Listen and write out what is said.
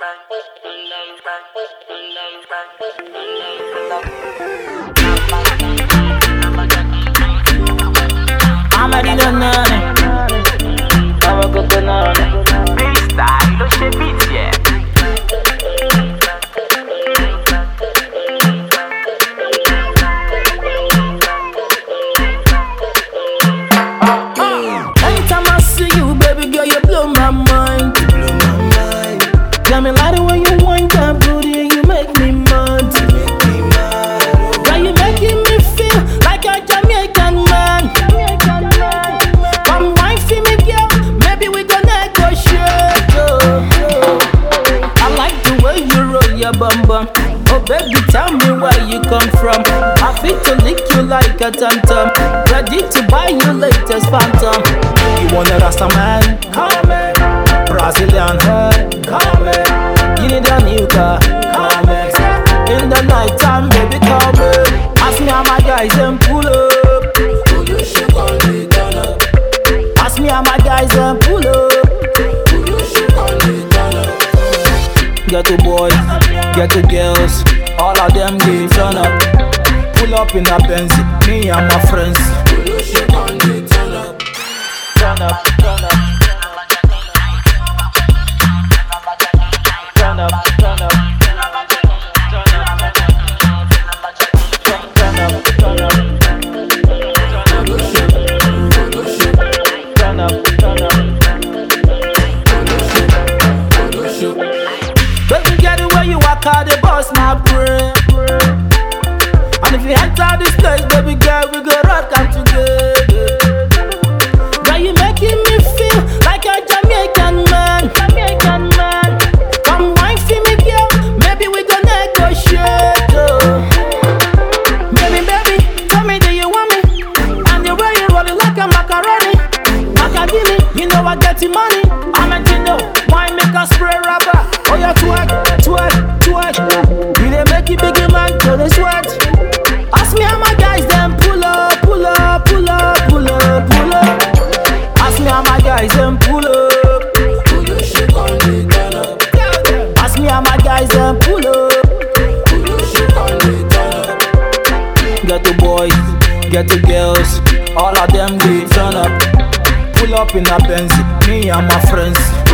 I'm ready to none. I'm a good banana. Freestyle, lo ṣe beat yẹ. Anytime I see you, baby girl, you blow my mind. Got me like the way you want that booty, you make me mad. Girl, you making me feel like a Jamaican man. Come wine for me, girl, maybe we can negotiate. I like the way you roll your bum bum. Oh baby, tell me where you come from. I feel to lick you like a tom-tom. Ready to buy you latest phantom. You want a Rasta man? Call me. Brazilian hair? Call me. You need a new car? Call me. In the night time, baby, call me. Ask me how my guys them pull up. Ask me how my guys them pull up. Get the boys, get the girls, all of them get turn up. Pull up in a Benz, me and my friends. Turn up, turn up. Turn up, turn up. Turn up, turn up. Turn up, turn up. Baby, get the way you walk out the boss, my brain. And if you enter this place, baby girl, we go rock and together. Girl, you making me feel like a Jamaican man. Come wine for me, girl, maybe we go negotiate. Baby, tell me, do you want me? And the way you roll it like a macaroni. Macadini, you know I get the money. I'm a Dino, why make a spray rubber? Oh yeah, twerk. You dey make it big man to the sweat. Ask me how my guys them pull up. Ask me how my guys them pull up. Ask me how my guys them pull up. Get the boys, get the girls, all of them get turn up. Pull up in a Benz, me and my friends.